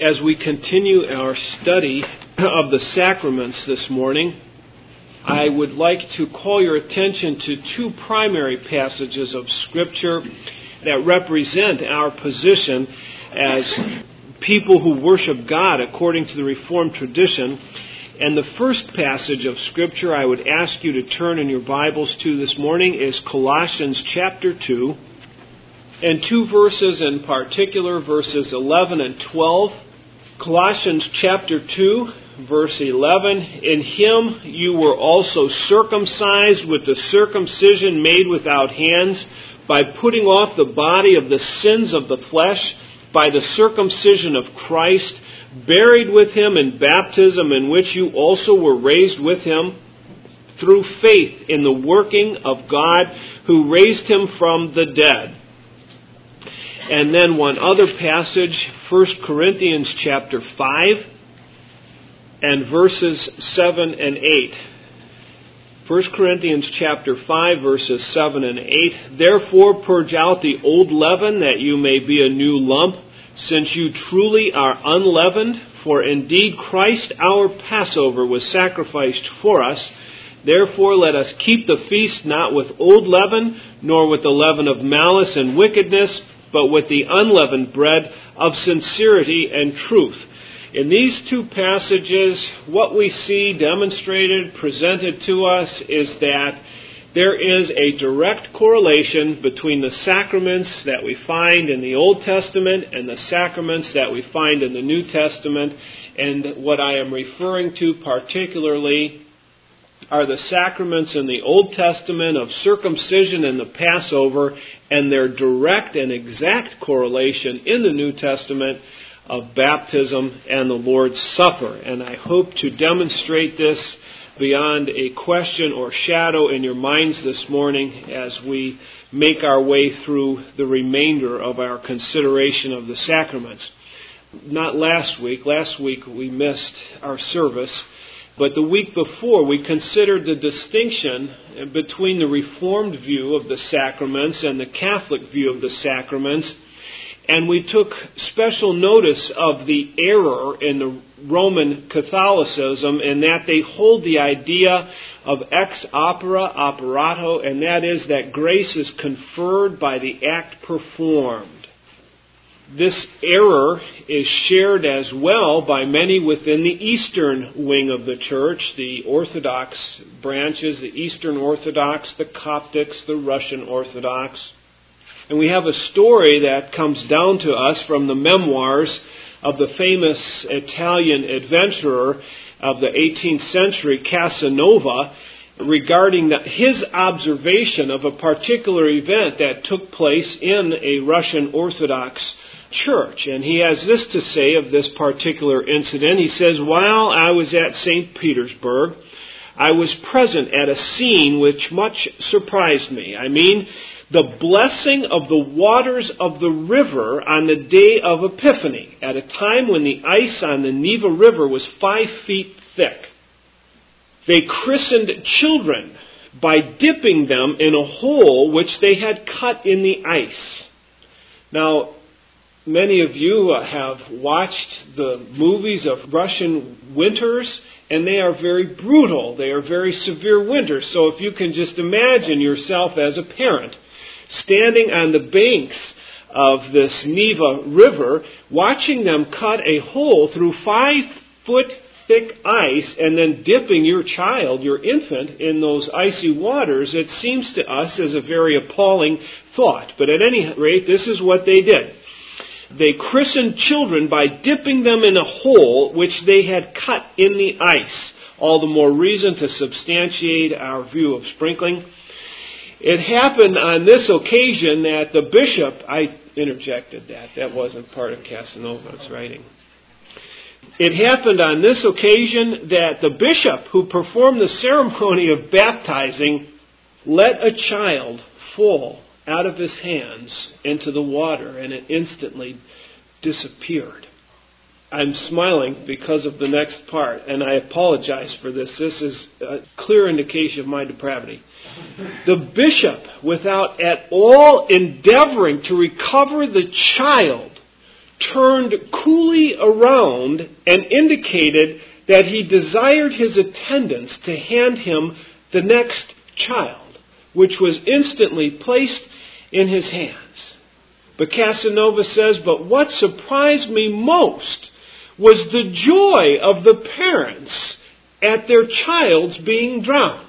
as we continue our study of the sacraments this morning, I would like to call your attention to two primary passages of Scripture that represent our position as people who worship God according to the Reformed tradition. And the first passage of Scripture I would ask you to turn in your Bibles to this morning is Colossians chapter 2, and two verses in particular, verses 11 and 12. Colossians chapter 2, verse 11, "In him you were also circumcised with the circumcision made without hands, by putting off the body of the sins of the flesh, by the circumcision of Christ, buried with him in baptism, in which you also were raised with him, through faith in the working of God who raised him from the dead." And then one other passage, 1 Corinthians chapter 5, and verses 7 and 8. 1 Corinthians chapter 5, verses 7 and 8. "Therefore purge out the old leaven, that you may be a new lump, since you truly are unleavened. For indeed Christ our Passover was sacrificed for us. Therefore let us keep the feast not with old leaven, nor with the leaven of malice and wickedness, but with the unleavened bread of sincerity and truth." In these two passages, what we see demonstrated, presented to us, is that there is a direct correlation between the sacraments that we find in the Old Testament and the sacraments that we find in the New Testament. And what I am referring to particularly are the sacraments in the Old Testament of circumcision and the Passover, and their direct and exact correlation in the New Testament of baptism and the Lord's Supper. And I hope to demonstrate this beyond a question or shadow in your minds this morning as we make our way through the remainder of our consideration of the sacraments. Not last week. Last week we missed our service. But the week before, we considered the distinction between the Reformed view of the sacraments and the Catholic view of the sacraments. And we took special notice of the error in the Roman Catholicism in that they hold the idea of ex opere operato, and that is that grace is conferred by the act performed. This error is shared as well by many within the Eastern wing of the Church, the Orthodox branches, the Eastern Orthodox, the Coptics, the Russian Orthodox. And we have a story that comes down to us from the memoirs of the famous Italian adventurer of the 18th century, Casanova, regarding his observation of a particular event that took place in a Russian Orthodox church. And he has this to say of this particular incident. He says, "While I was at St. Petersburg, I was present at a scene which much surprised me. I mean, the blessing of the waters of the river on the day of Epiphany, at a time when the ice on the Neva River was 5 feet thick. They christened children by dipping them in a hole which they had cut in the ice." Now, many of you have watched the movies of Russian winters, and they are very brutal. They are very severe winters. So if you can just imagine yourself as a parent standing on the banks of this Neva River, watching them cut a hole through 5-foot thick ice and then dipping your child, your infant, in those icy waters, it seems to us as a very appalling thought. But at any rate, this is what they did. They christened children by dipping them in a hole which they had cut in the ice. All the more reason to substantiate our view of sprinkling. It happened on this occasion that the bishop, I interjected that. That wasn't part of Casanova's writing. It happened on this occasion that the bishop who performed the ceremony of baptizing let a child fall out of his hands into the water, and it instantly disappeared. I'm smiling because of the next part, and I apologize for this. This is a clear indication of my depravity. The bishop, without at all endeavoring to recover the child, turned coolly around and indicated that he desired his attendants to hand him the next child, which was instantly placed in his hands. But Casanova says, but what surprised me most was the joy of the parents at their child's being drowned.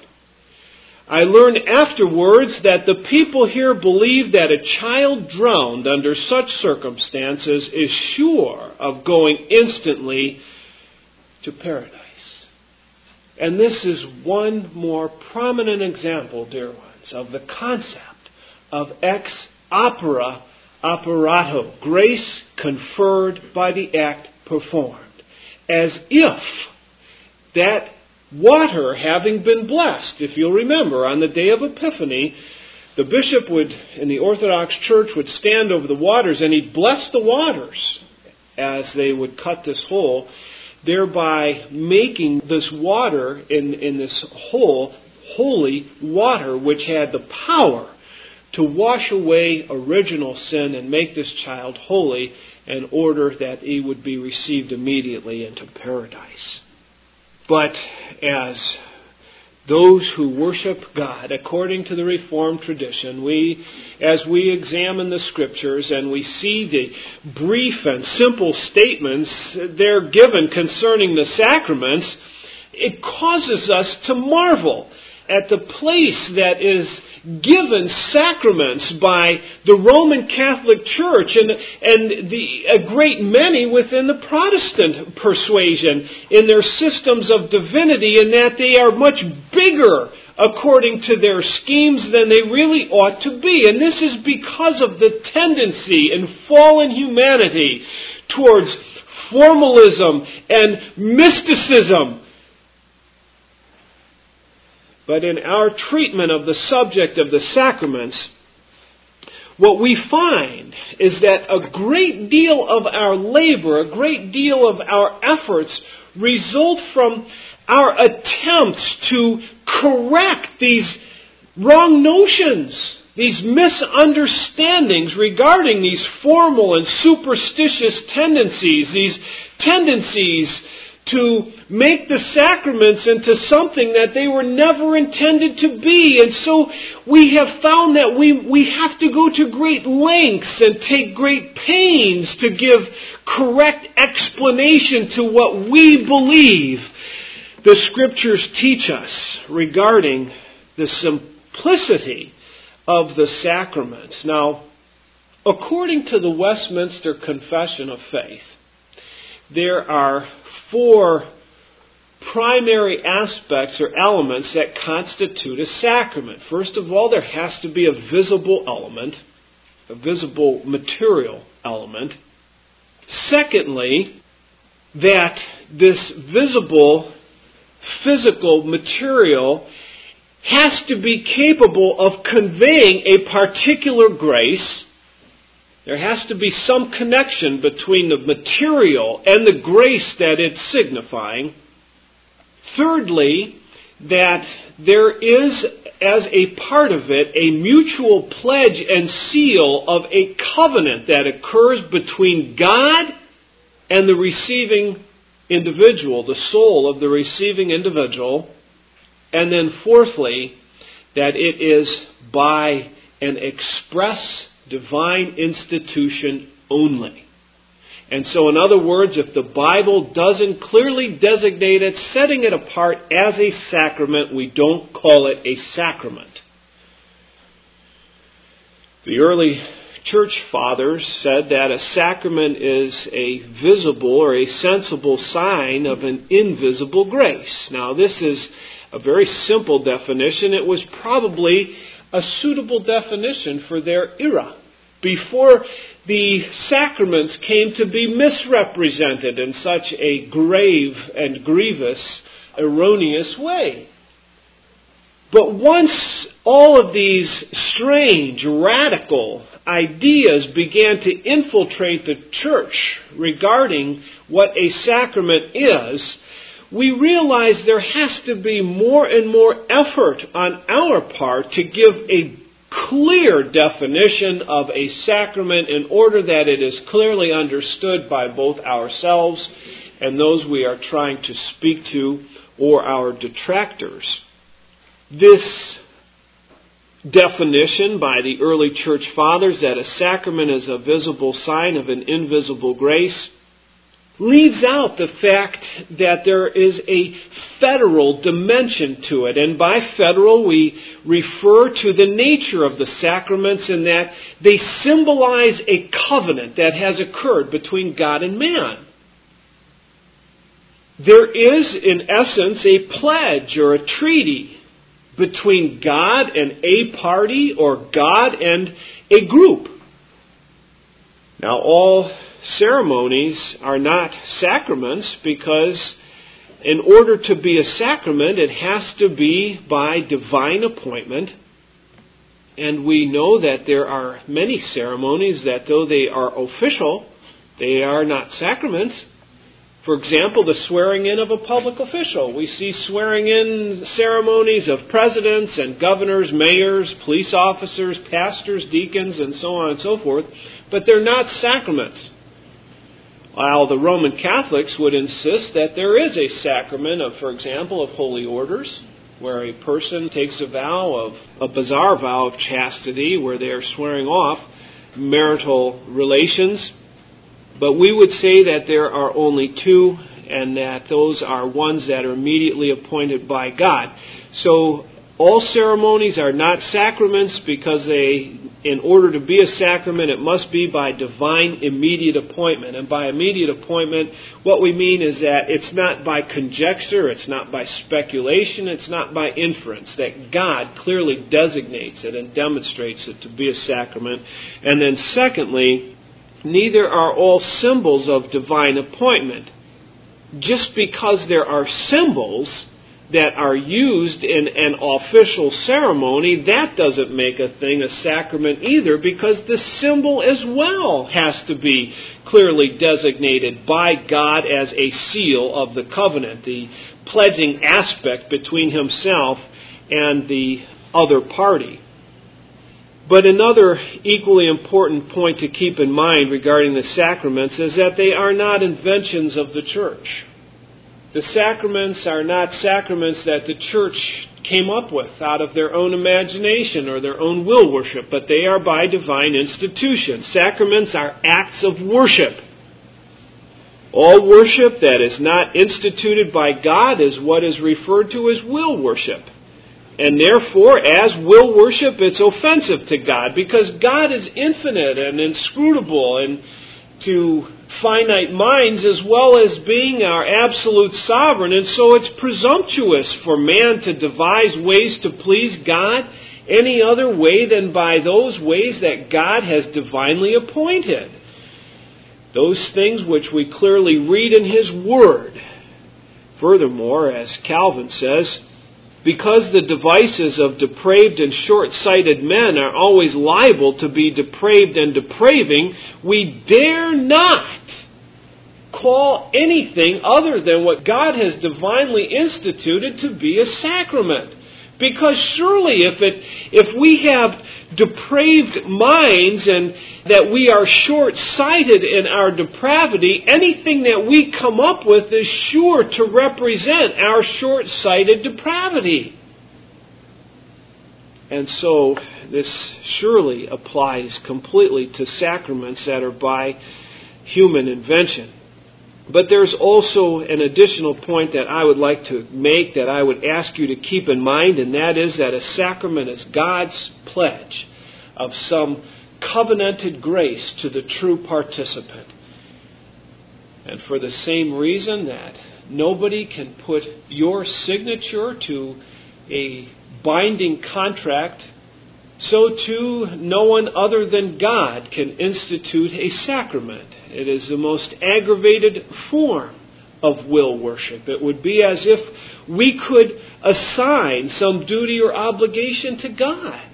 I learned afterwards that the people here believe that a child drowned under such circumstances is sure of going instantly to paradise. And this is one more prominent example, dear ones, of the concept of ex opere operato, grace conferred by the act performed. As if that water having been blessed, if you'll remember, on the day of Epiphany, the bishop would, in the Orthodox Church, would stand over the waters and he'd bless the waters as they would cut this hole, thereby making this water in this hole holy water, which had the power to wash away original sin and make this child holy in order that he would be received immediately into paradise. But as those who worship God according to the Reformed tradition, as we examine the Scriptures and we see the brief and simple statements they're given concerning the sacraments, it causes us to marvel at the place that is given sacraments by the Roman Catholic Church and a great many within the Protestant persuasion in their systems of divinity, in that they are much bigger according to their schemes than they really ought to be. And this is because of the tendency in fallen humanity towards formalism and mysticism. But in our treatment of the subject of the sacraments, what we find is that a great deal of our labor, a great deal of our efforts result from our attempts to correct these wrong notions, these misunderstandings regarding these formal and superstitious tendencies, these tendencies to make the sacraments into something that they were never intended to be. And so we have found that we have to go to great lengths and take great pains to give correct explanation to what we believe the Scriptures teach us regarding the simplicity of the sacraments. Now, according to the Westminster Confession of Faith, there are 4 primary aspects or elements that constitute a sacrament. First of all, there has to be a visible element, a visible material element. Secondly, that this visible physical material has to be capable of conveying a particular grace. There has to be some connection between the material and the grace that it's signifying. Thirdly, that there is, as a part of it, a mutual pledge and seal of a covenant that occurs between God and the receiving individual, the soul of the receiving individual. And then fourthly, that it is by an express divine institution only. And so, in other words, if the Bible doesn't clearly designate it, setting it apart as a sacrament, we don't call it a sacrament. The early church fathers said that a sacrament is a visible or a sensible sign of an invisible grace. Now, this is a very simple definition. It was probably a suitable definition for their era, before the sacraments came to be misrepresented in such a grave and grievous, erroneous way. But once all of these strange, radical ideas began to infiltrate the church regarding what a sacrament is, we realize there has to be more and more effort on our part to give a clear definition of a sacrament in order that it is clearly understood by both ourselves and those we are trying to speak to or our detractors. This definition by the early church fathers that a sacrament is a visible sign of an invisible grace leaves out the fact that there is a federal dimension to it. And by federal, we refer to the nature of the sacraments in that they symbolize a covenant that has occurred between God and man. There is, in essence, a pledge or a treaty between God and a party or God and a group. Now, all ceremonies are not sacraments because in order to be a sacrament, it has to be by divine appointment. And we know that there are many ceremonies that, though they are official, they are not sacraments. For example, the swearing in of a public official. We see swearing in ceremonies of presidents and governors, mayors, police officers, pastors, deacons, and so on and so forth, but they're not sacraments. While the Roman Catholics would insist that there is a sacrament of, for example, of holy orders, where a person takes a bizarre vow of chastity, where they are swearing off marital relations. But we would say that there are only two, and that those are ones that are immediately appointed by God. So all ceremonies are not sacraments because in order to be a sacrament, it must be by divine immediate appointment. And by immediate appointment, what we mean is that it's not by conjecture, it's not by speculation, it's not by inference, that God clearly designates it and demonstrates it to be a sacrament. And then secondly, neither are all symbols of divine appointment. Just because there are symbols that are used in an official ceremony, that doesn't make a thing a sacrament either, because the symbol as well has to be clearly designated by God as a seal of the covenant, the pledging aspect between himself and the other party. But another equally important point to keep in mind regarding the sacraments is that they are not inventions of the church. The sacraments are not sacraments that the church came up with out of their own imagination or their own will worship, but they are by divine institution. Sacraments are acts of worship. All worship that is not instituted by God is what is referred to as will worship. And therefore, as will worship, it's offensive to God, because God is infinite and inscrutable and to finite minds, as well as being our absolute sovereign. And so it's presumptuous for man to devise ways to please God any other way than by those ways that God has divinely appointed. Those things which we clearly read in His Word. Furthermore, as Calvin says, because the devices of depraved and short-sighted men are always liable to be depraved and depraving, we dare not call anything other than what God has divinely instituted to be a sacrament. Because surely if we have depraved minds and that we are short-sighted in our depravity, anything that we come up with is sure to represent our short-sighted depravity. And so this surely applies completely to sacraments that are by human invention. But there's also an additional point that I would like to make, that I would ask you to keep in mind, and that is that a sacrament is God's pledge of some covenanted grace to the true participant. And for the same reason that nobody can put your signature to a binding contract, so too no one other than God can institute a sacrament. It is the most aggravated form of will worship. It would be as if we could assign some duty or obligation to God.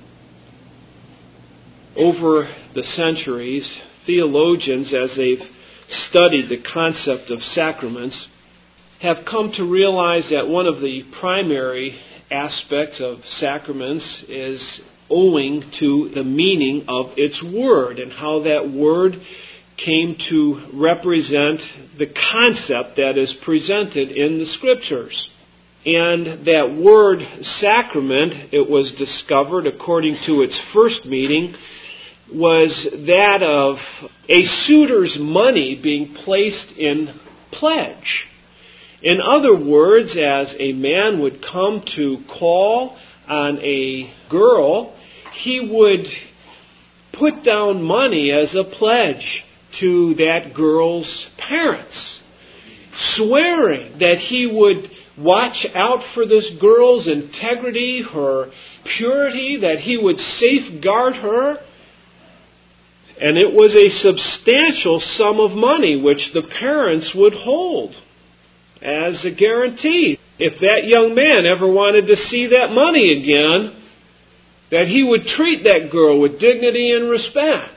Over the centuries, theologians, as they've studied the concept of sacraments, have come to realize that one of the primary aspects of sacraments is owing to the meaning of its word and how that word came to represent the concept that is presented in the Scriptures. And that word sacrament, it was discovered according to its first meaning, was that of a suitor's money being placed in pledge. In other words, as a man would come to call on a girl, he would put down money as a pledge to that girl's parents, swearing that he would watch out for this girl's integrity, her purity, that he would safeguard her. And it was a substantial sum of money which the parents would hold as a guarantee. If that young man ever wanted to see that money again, that he would treat that girl with dignity and respect.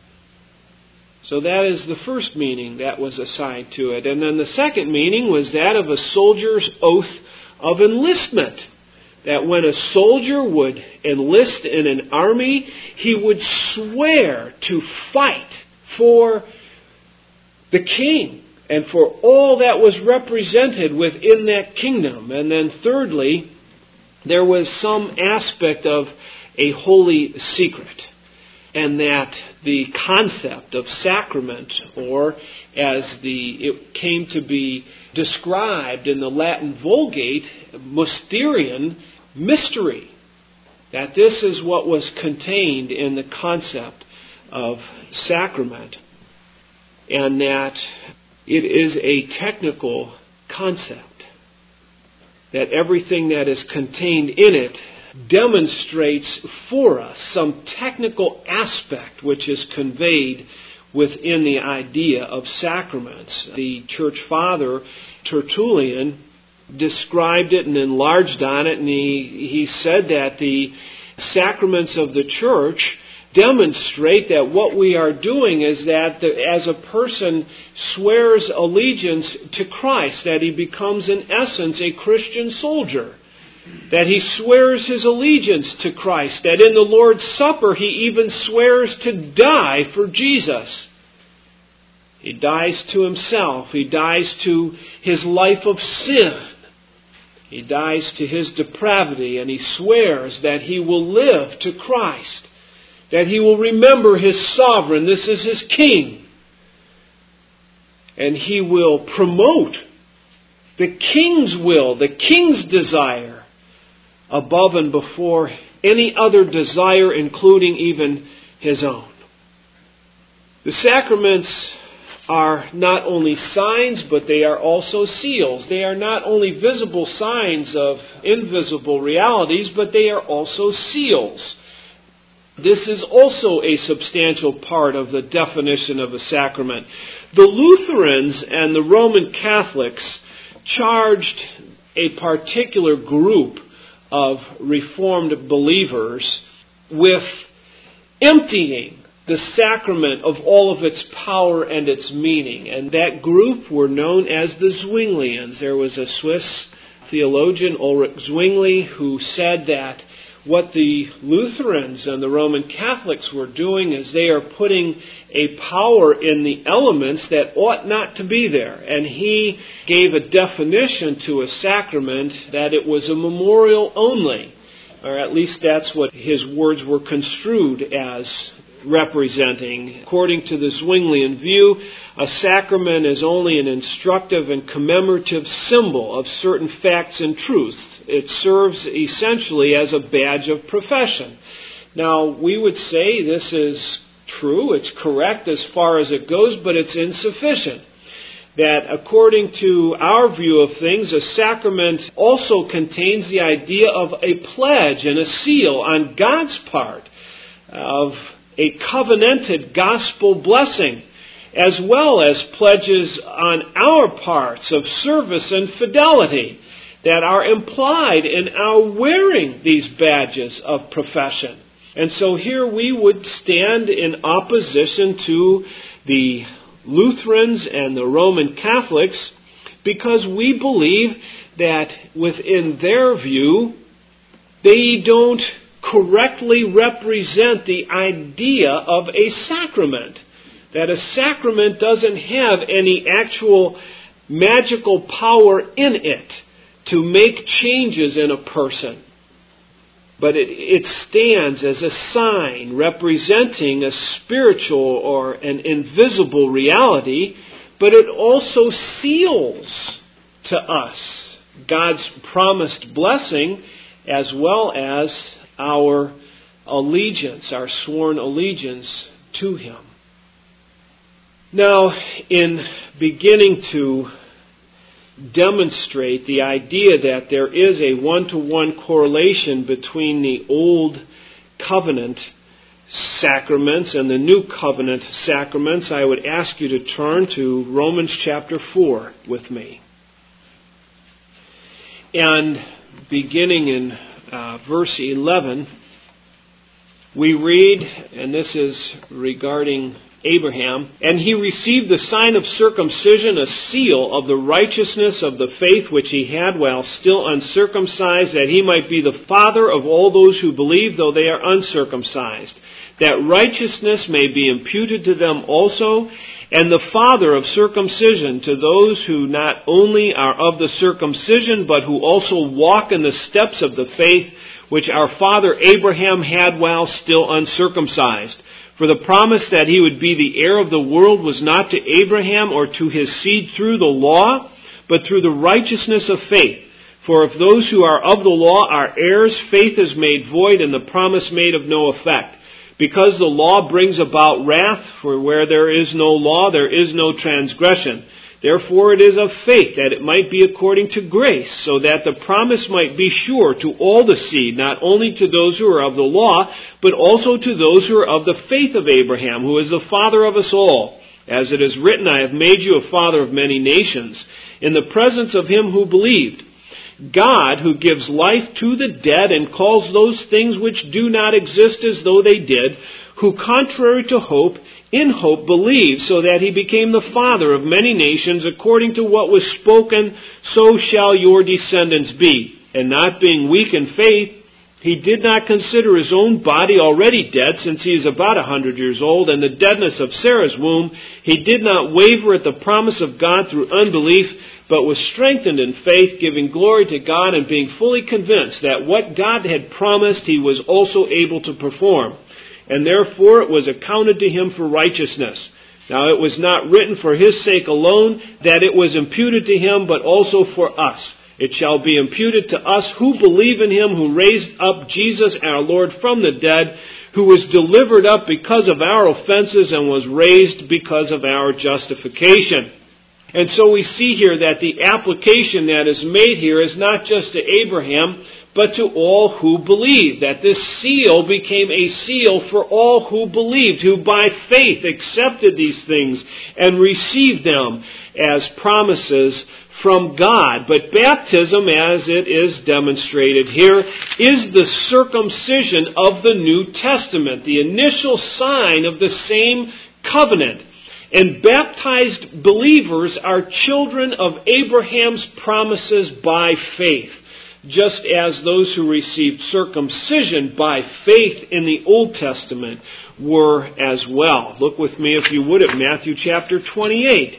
So that is the first meaning that was assigned to it. And then the second meaning was that of a soldier's oath of enlistment. That when a soldier would enlist in an army, he would swear to fight for the king and for all that was represented within that kingdom. And then thirdly, there was some aspect of a holy secret. And that the concept of sacrament, or as it came to be described in the Latin Vulgate, mysterion, mystery. That this is what was contained in the concept of sacrament. And that it is a technical concept. That everything that is contained in it demonstrates for us some technical aspect which is conveyed within the idea of sacraments. The church father, Tertullian, described it and enlarged on it, and he said that the sacraments of the church demonstrate that what we are doing is that as a person swears allegiance to Christ, that he becomes in essence a Christian soldier. That he swears his allegiance to Christ. That in the Lord's Supper he even swears to die for Jesus. He dies to himself. He dies to his life of sin. He dies to his depravity, and he swears that he will live to Christ. That he will remember his sovereign. This is his king. And he will promote the king's will, the king's desire, above and before any other desire, including even his own. The sacraments are not only signs, but they are also seals. They are not only visible signs of invisible realities, but they are also seals. This is also a substantial part of the definition of a sacrament. The Lutherans and the Roman Catholics charged a particular group of Reformed believers with emptying the sacrament of all of its power and its meaning. And that group were known as the Zwinglians. There was a Swiss theologian, Ulrich Zwingli, who said that what the Lutherans and the Roman Catholics were doing is they are putting a power in the elements that ought not to be there. And he gave a definition to a sacrament that it was a memorial only. Or at least that's what his words were construed as representing. According to the Zwinglian view, a sacrament is only an instructive and commemorative symbol of certain facts and truths. It serves essentially as a badge of profession. Now, we would say this is true, it's correct as far as it goes, but it's insufficient. That according to our view of things, a sacrament also contains the idea of a pledge and a seal on God's part of a covenanted gospel blessing, as well as pledges on our parts of service and fidelity that are implied in our wearing these badges of profession. And so here we would stand in opposition to the Lutherans and the Roman Catholics because we believe that within their view, they don't correctly represent the idea of a sacrament. That a sacrament doesn't have any actual magical power in it to make changes in a person. But it stands as a sign representing a spiritual or an invisible reality, but it also seals to us God's promised blessing as well as our allegiance, our sworn allegiance to Him. Now, in beginning to demonstrate the idea that there is a one-to-one correlation between the Old Covenant sacraments and the New Covenant sacraments, I would ask you to turn to Romans chapter 4 with me. And beginning in verse 11, we read, and this is regarding Abraham, and he received the sign of circumcision, a seal of the righteousness of the faith which he had while still uncircumcised, that he might be the father of all those who believe, though they are uncircumcised, that righteousness may be imputed to them also, and the father of circumcision to those who not only are of the circumcision, but who also walk in the steps of the faith which our father Abraham had while still uncircumcised. For the promise that he would be the heir of the world was not to Abraham or to his seed through the law, but through the righteousness of faith. For if those who are of the law are heirs, faith is made void and the promise made of no effect. Because the law brings about wrath, for where there is no law, there is no transgression. Therefore it is of faith that it might be according to grace, so that the promise might be sure to all the seed, not only to those who are of the law, but also to those who are of the faith of Abraham, who is the father of us all. As it is written, I have made you a father of many nations, in the presence of him who believed. God, who gives life to the dead and calls those things which do not exist as though they did, who contrary to hope, in hope believed, so that he became the father of many nations, according to what was spoken, so shall your descendants be. And not being weak in faith, he did not consider his own body already dead, since he is about 100 years old, and the deadness of Sarah's womb. He did not waver at the promise of God through unbelief, but was strengthened in faith, giving glory to God, and being fully convinced that what God had promised he was also able to perform. And therefore it was accounted to him for righteousness. Now it was not written for his sake alone that it was imputed to him, but also for us. It shall be imputed to us who believe in him who raised up Jesus our Lord from the dead, who was delivered up because of our offenses and was raised because of our justification. And so we see here that the application that is made here is not just to Abraham, but to all who believe. That this seal became a seal for all who believed, who by faith accepted these things and received them as promises from God. But baptism, as it is demonstrated here, is the circumcision of the New Testament, the initial sign of the same covenant. And baptized believers are children of Abraham's promises by faith, just as those who received circumcision by faith in the Old Testament were as well. Look with me, if you would, at Matthew chapter 28.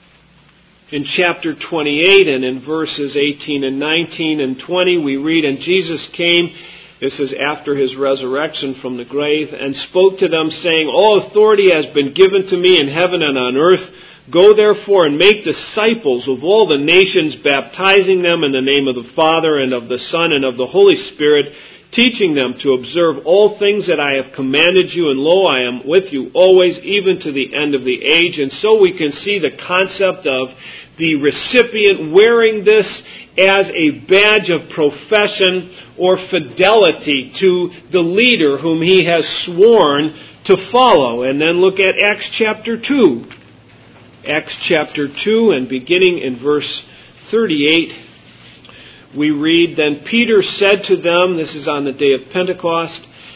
In chapter 28 and in verses 18 and 19 and 20, we read, And Jesus came, this is after his resurrection from the grave, and spoke to them, saying, All authority has been given to me in heaven and on earth. Go therefore and make disciples of all the nations, baptizing them in the name of the Father and of the Son and of the Holy Spirit, teaching them to observe all things that I have commanded you, and lo, I am with you always, even to the end of the age. And so we can see the concept of the recipient wearing this as a badge of profession or fidelity to the leader whom he has sworn to follow. And then look at Acts chapter 2. Acts chapter 2, and beginning in verse 38, we read, Then Peter said to them, this is on the day of Pentecost,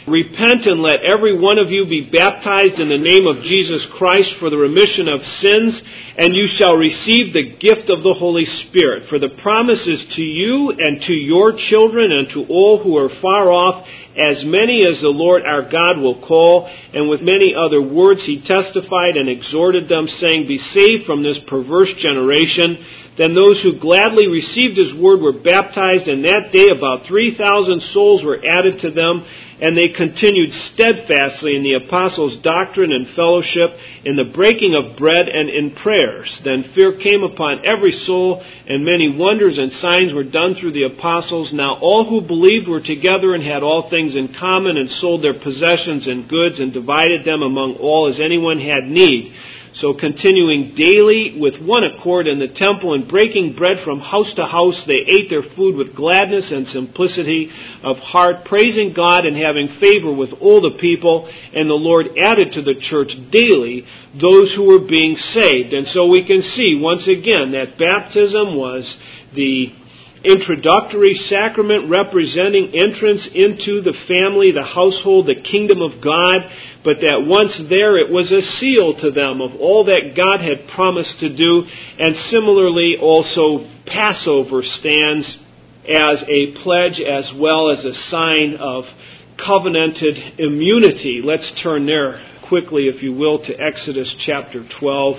Repent and let every one of you be baptized in the name of Jesus Christ for the remission of sins, and you shall receive the gift of the Holy Spirit. For the promise is to you and to your children and to all who are far off, as many as the Lord our God will call. And with many other words he testified and exhorted them, saying, Be saved from this perverse generation. Then those who gladly received his word were baptized, and that day about 3,000 souls were added to them. And they continued steadfastly in the apostles' doctrine and fellowship, in the breaking of bread and in prayers. Then fear came upon every soul, and many wonders and signs were done through the apostles. Now all who believed were together and had all things in common, and sold their possessions and goods, and divided them among all as anyone had need. So continuing daily with one accord in the temple and breaking bread from house to house, they ate their food with gladness and simplicity of heart, praising God and having favor with all the people. And the Lord added to the church daily those who were being saved. And so we can see once again that baptism was the introductory sacrament representing entrance into the family, the household, the kingdom of God, but that once there it was a seal to them of all that God had promised to do. And similarly also Passover stands as a pledge as well as a sign of covenanted immunity. Let's turn there quickly, if you will, to Exodus chapter 12.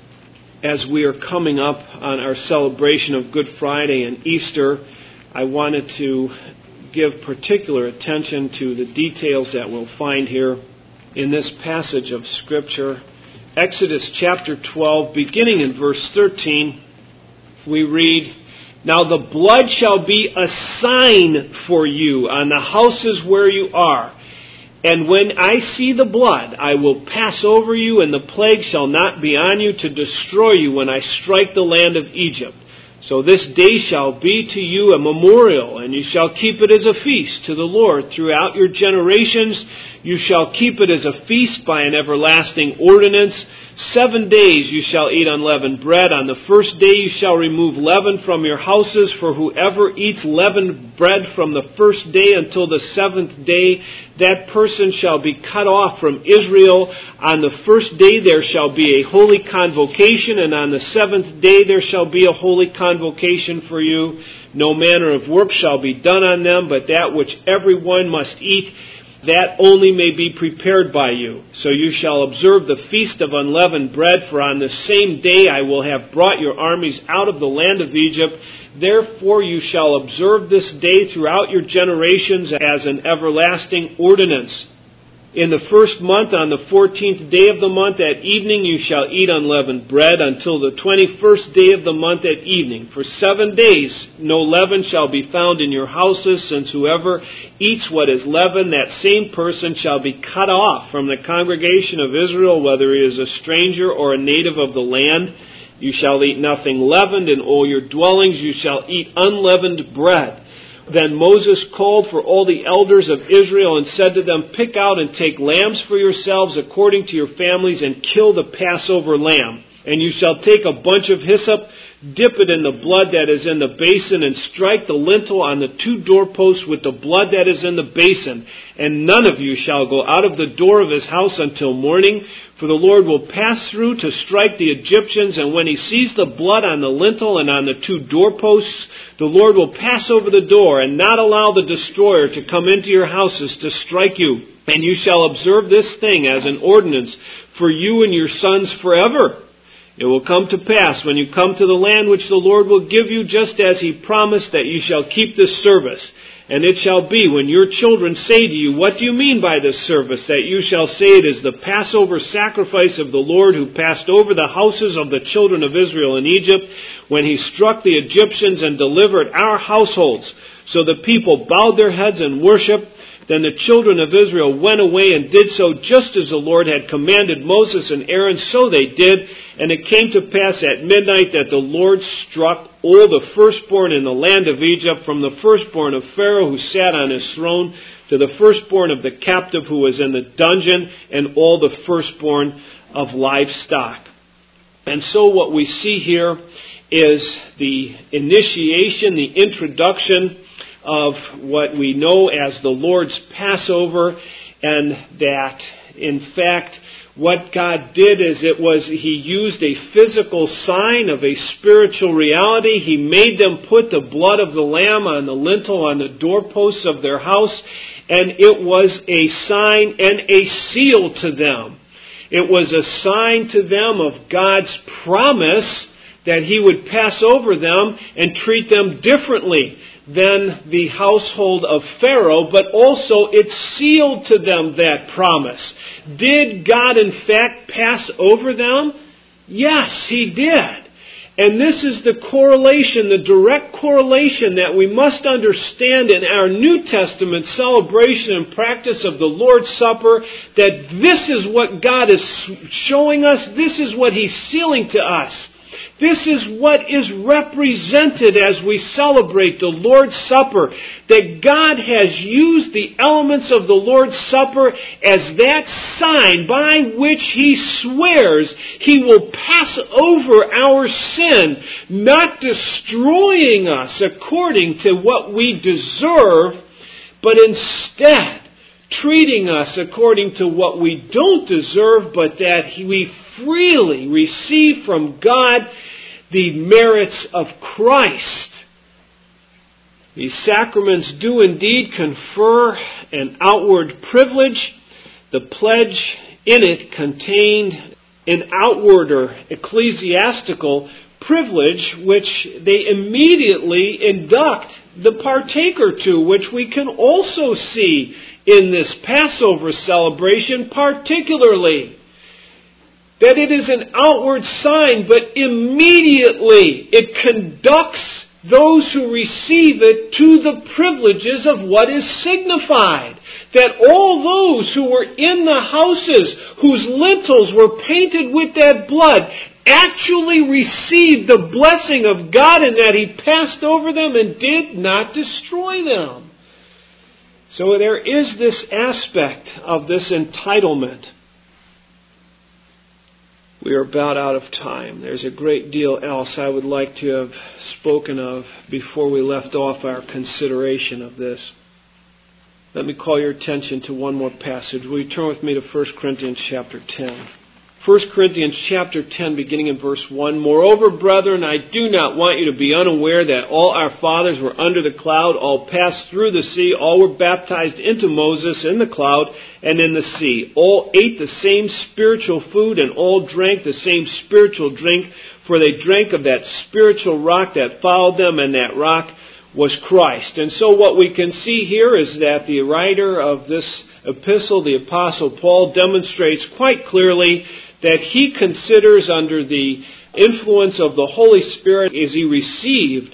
As we are coming up on our celebration of Good Friday and Easter, I wanted to give particular attention to the details that we'll find here in this passage of Scripture. Exodus chapter 12, beginning in verse 13, we read, Now the blood shall be a sign for you on the houses where you are. And when I see the blood, I will pass over you, and the plague shall not be on you to destroy you when I strike the land of Egypt. So this day shall be to you a memorial, and you shall keep it as a feast to the Lord throughout your generations. You shall keep it as a feast by an everlasting ordinance. 7 days you shall eat unleavened bread. On the first day you shall remove leaven from your houses, for whoever eats leavened bread from the first day until the 7th day, that person shall be cut off from Israel. On the first day there shall be a holy convocation, and on the 7th day there shall be a holy convocation for you. No manner of work shall be done on them, but that which every one must eat, that only may be prepared by you. So you shall observe the feast of unleavened bread, for on the same day I will have brought your armies out of the land of Egypt. Therefore you shall observe this day throughout your generations as an everlasting ordinance. In the first month, on the 14th day of the month at evening, you shall eat unleavened bread until the 21st day of the month at evening. For 7 days no leaven shall be found in your houses, since whoever eats what is leavened, that same person shall be cut off from the congregation of Israel, whether he is a stranger or a native of the land. You shall eat nothing leavened. In all your dwellings you shall eat unleavened bread. Then Moses called for all the elders of Israel and said to them, Pick out and take lambs for yourselves according to your families, and kill the Passover lamb. And you shall take a bunch of hyssop, dip it in the blood that is in the basin, and strike the lintel on the 2 doorposts with the blood that is in the basin. And none of you shall go out of the door of his house until morning, for the Lord will pass through to strike the Egyptians, and when he sees the blood on the lintel and on the 2 doorposts, the Lord will pass over the door and not allow the destroyer to come into your houses to strike you. And you shall observe this thing as an ordinance for you and your sons forever. It will come to pass when you come to the land which the Lord will give you, just as he promised, that you shall keep this service. And it shall be, when your children say to you, What do you mean by this service? That you shall say, It is the Passover sacrifice of the Lord, who passed over the houses of the children of Israel in Egypt, when he struck the Egyptians and delivered our households. So the people bowed their heads and worshipped. Then the children of Israel went away and did so just as the Lord had commanded Moses and Aaron, so they did. And it came to pass at midnight that the Lord struck all the firstborn in the land of Egypt, from the firstborn of Pharaoh who sat on his throne, to the firstborn of the captive who was in the dungeon, and all the firstborn of livestock. And so what we see here is the initiation, the introduction of what we know as the Lord's Passover. and that, in fact, what God did is He used a physical sign of a spiritual reality. He made them put the blood of the Lamb on the lintel, on the doorposts of their house, and it was a sign and a seal to them. It was a sign to them of God's promise that He would pass over them and treat them differently than the household of Pharaoh, but also it sealed to them that promise. Did God in fact pass over them? Yes, He did. And this is the correlation, the direct correlation that we must understand in our New Testament celebration and practice of the Lord's Supper, that this is what God is showing us, this is what He's sealing to us. This is what is represented as we celebrate the Lord's Supper, that God has used the elements of the Lord's Supper as that sign by which He swears He will pass over our sin, not destroying us according to what we deserve, but instead treating us according to what we don't deserve, but that we freely receive from God the merits of Christ. These sacraments do indeed confer an outward privilege. The pledge in it contained an outward or ecclesiastical privilege which they immediately induct the partaker to, which we can also see in this Passover celebration particularly. That it is an outward sign, but immediately it conducts those who receive it to the privileges of what is signified. That all those who were in the houses whose lintels were painted with that blood actually received the blessing of God, in that He passed over them and did not destroy them. So there is this aspect of this entitlement. We are about out of time. There's a great deal else I would like to have spoken of before we left off our consideration of this. Let me call your attention to one more passage. Will you turn with me to 1 Corinthians chapter 10? 1 Corinthians chapter 10, beginning in verse 1. Moreover, brethren, I do not want you to be unaware that all our fathers were under the cloud, all passed through the sea, all were baptized into Moses in the cloud and in the sea. All ate the same spiritual food and all drank the same spiritual drink, for they drank of that spiritual rock that followed them, and that rock was Christ. And so what we can see here is that the writer of this epistle, the Apostle Paul, demonstrates quite clearly that he considers, under the influence of the Holy Spirit as he received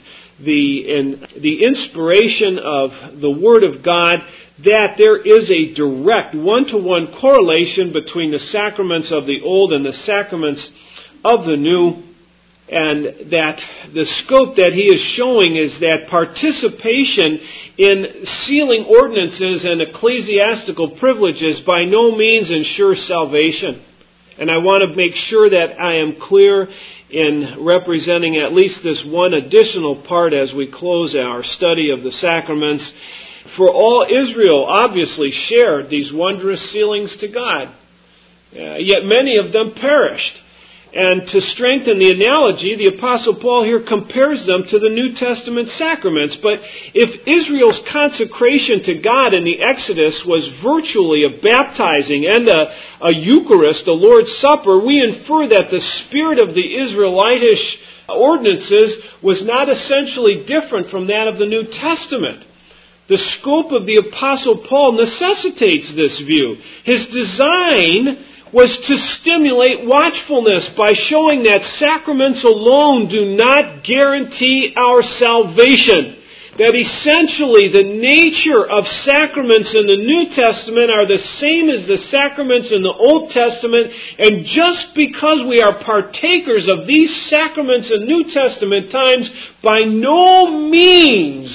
the inspiration of the Word of God, that there is a direct one-to-one correlation between the sacraments of the Old and the sacraments of the New, and that the scope that he is showing is that participation in sealing ordinances and ecclesiastical privileges by no means ensures salvation. And I want to make sure that I am clear in representing at least this one additional part as we close our study of the sacraments. For all Israel obviously shared these wondrous sealings to God, yet many of them perished. And to strengthen the analogy, the Apostle Paul here compares them to the New Testament sacraments. But if Israel's consecration to God in the Exodus was virtually a baptizing and a Eucharist, a Lord's Supper, we infer that the spirit of the Israelitish ordinances was not essentially different from that of the New Testament. The scope of the Apostle Paul necessitates this view. His design was to stimulate watchfulness by showing that sacraments alone do not guarantee our salvation. That essentially the nature of sacraments in the New Testament are the same as the sacraments in the Old Testament, and just because we are partakers of these sacraments in New Testament times by no means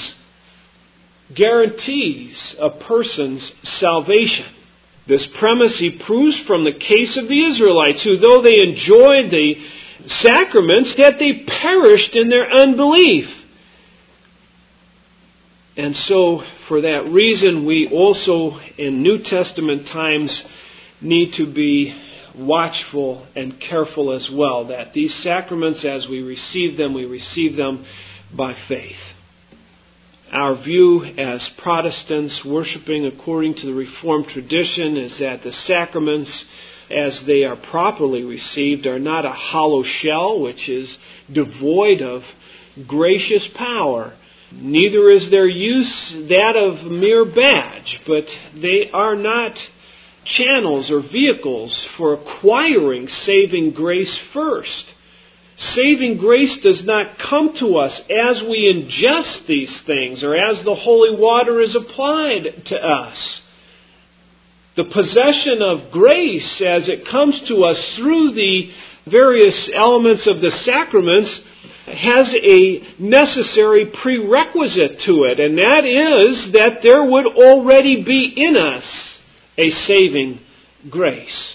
guarantees a person's salvation. This premise he proves from the case of the Israelites, who though they enjoyed the sacraments, yet they perished in their unbelief. And so, for that reason, we also, in New Testament times, need to be watchful and careful as well, that these sacraments, as we receive them by faith. Our view as Protestants worshiping according to the Reformed tradition is that the sacraments, as they are properly received, are not a hollow shell which is devoid of gracious power. Neither is their use that of mere badge, but they are not channels or vehicles for acquiring saving grace first. Saving grace does not come to us as we ingest these things or as the holy water is applied to us. The possession of grace as it comes to us through the various elements of the sacraments has a necessary prerequisite to it, and that is that there would already be in us a saving grace.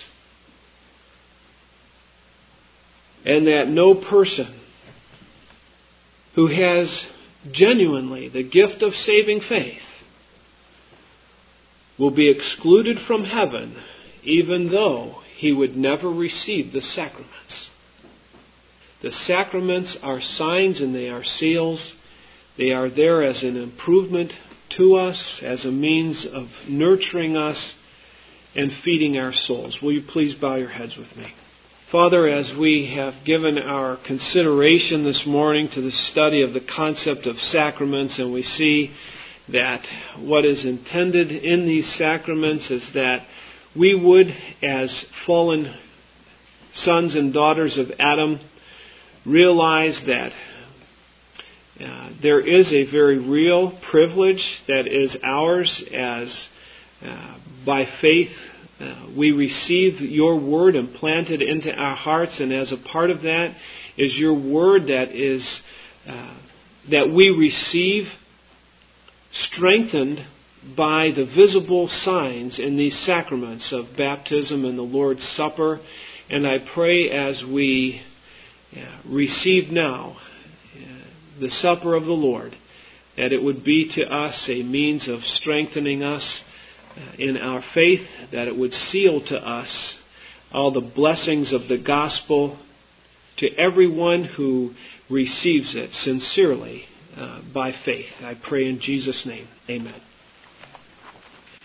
And that no person who has genuinely the gift of saving faith will be excluded from heaven, even though he would never receive the sacraments. The sacraments are signs and they are seals. They are there as an improvement to us, as a means of nurturing us and feeding our souls. Will you please bow your heads with me? Father, as we have given our consideration this morning to the study of the concept of sacraments, and we see that what is intended in these sacraments is that we would, as fallen sons and daughters of Adam, realize that there is a very real privilege that is ours as by faith we receive your word implanted into our hearts, and as a part of that is your word that we receive strengthened by the visible signs in these sacraments of baptism and the Lord's Supper. And I pray as we receive now the supper of the Lord, that it would be to us a means of strengthening us in our faith, that it would seal to us all the blessings of the gospel to everyone who receives it sincerely by faith. I pray in Jesus' name. Amen.